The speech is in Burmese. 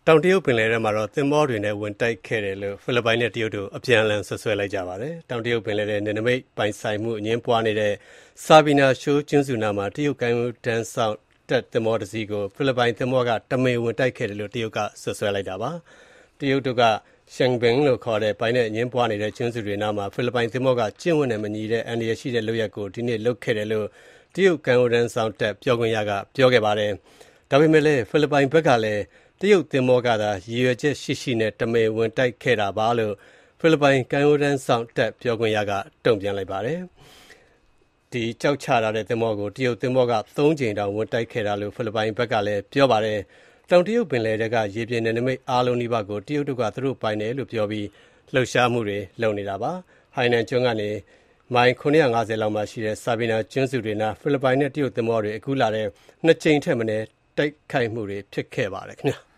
တောင်တရုတ်ပင်လယ်ထဲမှာသင်္ဘောတွေနဲ့ဝင်တိုက်ခဲ့တယ်လို့ဖိလစ်ပိုင်နဲ့တရုတ်တို့အပြန်အလှန်စွပ်စွဲလိုက်ကြပါတယ်။တောင်တရုတ်ပင်လယ်ထဲနယ်နိမိတ်ပိုင်ဆိုင်မှုအငြင်းပွားနေတဲ့ Sabina Shoal ကျွန်းစုနားမှာတရုတ်ကမ်းရိုးတန်းစောင့်တပ်သင်္ဘောတစ်စီးကိုဖိလစ်ပိုင်သင်္ဘောကတမင်ဝင်တိုက်ခဲ့တယ်လို့တရုတ်ကစွပ်စွဲလိုက်တာပါ။တရုတ်တို့က Xiangbin လို့ခေါ်တဲ့ပိုင်နက်အငြင်းပွားနေတဲ့ကျွန်းစုတွေနားမှာဖိလစ်ပိုင်သင်္ဘောကကျင့်ဝတ်နဲ့မညီတဲ့အန္တရာယ်ရှိတဲ့လုပ်ရပ်ကိုဒီနေ့လုပ်ခဲ့တယ်လို့တရုတ်ကမ်းရိုးတန်းစောင့်တပ်ပြောခွင့်ရကပြောခဲ့ပါတယ်။ဒါပေမဲ့လည်းဖိလစ်ပိုင်ဘက်ကလည်းတရုတ်သင်္ဘောကသာရည်ရွယ်ချက်ရှိရှိနဲ့တမင်ဝင်တိုက်ခဲ့တာပါလို့ဖိလစ်ပိုင်ကမ်းရိုးတန်းစောင့်တပ်ပြောခွင့်ရကတုံ့ပြန်လိုက်ပါတယ်။ကြောက်ချထားတဲ့သင်္ဘောကိုတရုတ်သင်္ဘောက3ကြိမ်တောင်ဝင်တိုက်ခဲ့တာလို့ဖိလစ်ပိုင်ဘက်ကလည်းပြောပါတယ်။တောင်တရုတ်ပင်လယ်ထဲကရေပြင်နယ်နိမိတ်အားလုံးနီးပါးကိုတရုတ်တို့ကသူတို့ပိုင်တယ်လို့ပြောပြီးလှုပ်ရှားမှုတွေလုပ်နေတာပါ။ဟိုင်နန်ကျွန်းကနေမိုင်950လောက်မှာရှိတဲ့ Sabina ကျွန်းစုတွေနားဖိလစ်ပိုင်နဲ့တရုတ်သင်္ဘောတွေအခုလာတဲ့2ကြိမ်ထက်မနည်းတိုက်ခိုက်မှုတွေဖြစ်ခဲ့ပါတယ်ခင်ဗျာ။